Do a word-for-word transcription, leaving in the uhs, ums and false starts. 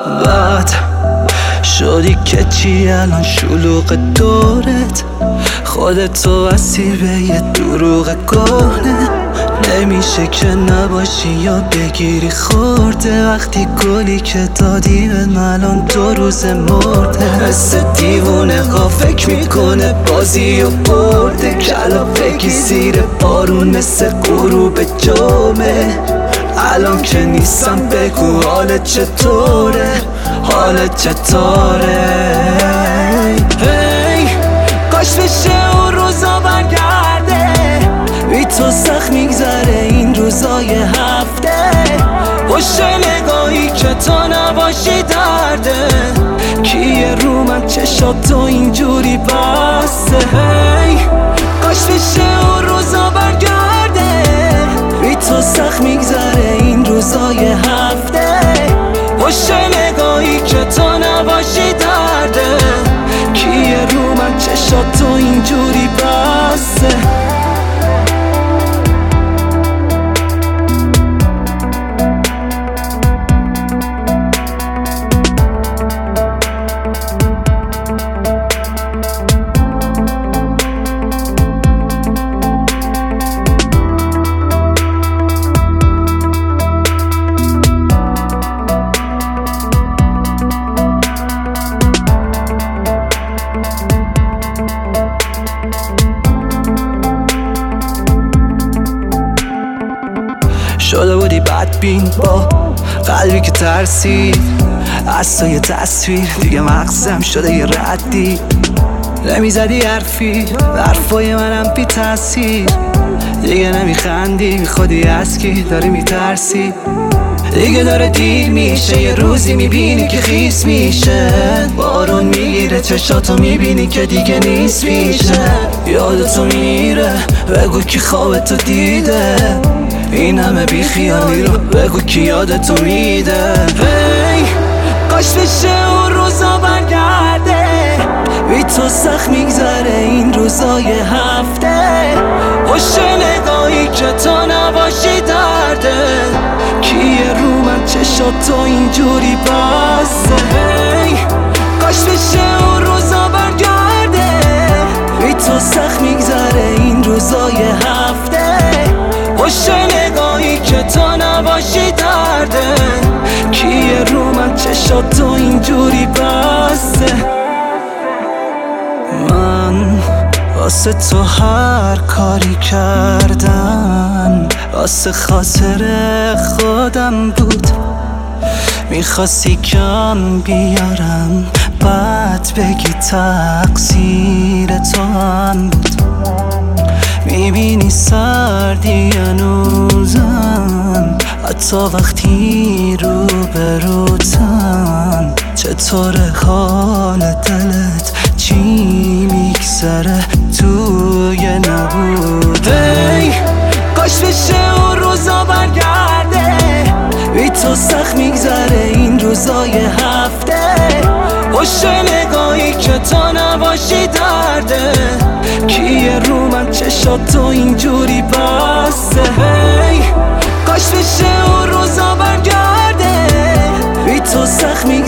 بعد شدی که چی الان شلوغ دورت، خودتو اسیر به یه دروغ کهنه. نمیشه که نباشی یا بگیری خورده، وقتی گلی که دادی به من الان دو روز مرده. مثل دیوونه ها فکر میکنه بازی و برده، کلافگی زیر بارون مثل غروب جمعه. الان که نیستم بگو حالت چطوره، حالت چطوره؟ هی کاش بشه اون روزا برگرده، بی تو سخت میگذره این روزای هفته. پشت نگاهی که تو نباشی درده، کیه رو من چشاتو اینجوری بسته. هی کاش بشه اون روزا برگرده، بی تو سخت میگذره این روزای هفته. پشت نگاهی که تو نباشی درده، کیه رو من چشاتو اینجوری بسته. شده بودی بدبین با قلبی که ترسید از تو یه تصویر، دیگه مغزم شده یه ردی. نمیزدی حرفی، حرفای منم بی تاثیر. دیگه نمیخندی، بی خودی از کی داری میترسی. دیگه داره دیر میشه، یه روزی میبینی که خیس میشه. بارون میگیره چشاتو میبینی که دیگه نیست میشه. یادتو میره بگو کی خوابتو دیده، این همه بی خیالی رو بگو کی یادتو میده. هی کاش بشه اون روزا برگرده، بی تو سخت میگذره این روزای هفته. پشت نگاهی که تو نباشی درده، کیه رو من چشاتو اینجوری بسته. هی کاش بشه اون روزا برگرده، بی تو سخت میگذره این روزای هفته. پشت نگاهی که تو نباشی درده، کیه رو من چشاتو اینجوری بسته. من واسه تو هر کاری کردم واسه خاطر خودم بود. میخواستی کم بیارم بعد بگی تقصیر تو هم بود. میبینی سردی هنوزم حتی وقتی رو بروتم. چطور حال دلت چی میگذره توی نبوده. ای کاش بشه اون روزا برگرده، بی تو سخت میگذره این روزای هفته. پشت نگاهی که تو نباشی درده، کیه رو من چشاتو اینجوری بسته. هی کاش بشه اون روزا برگرده، بی تو سخت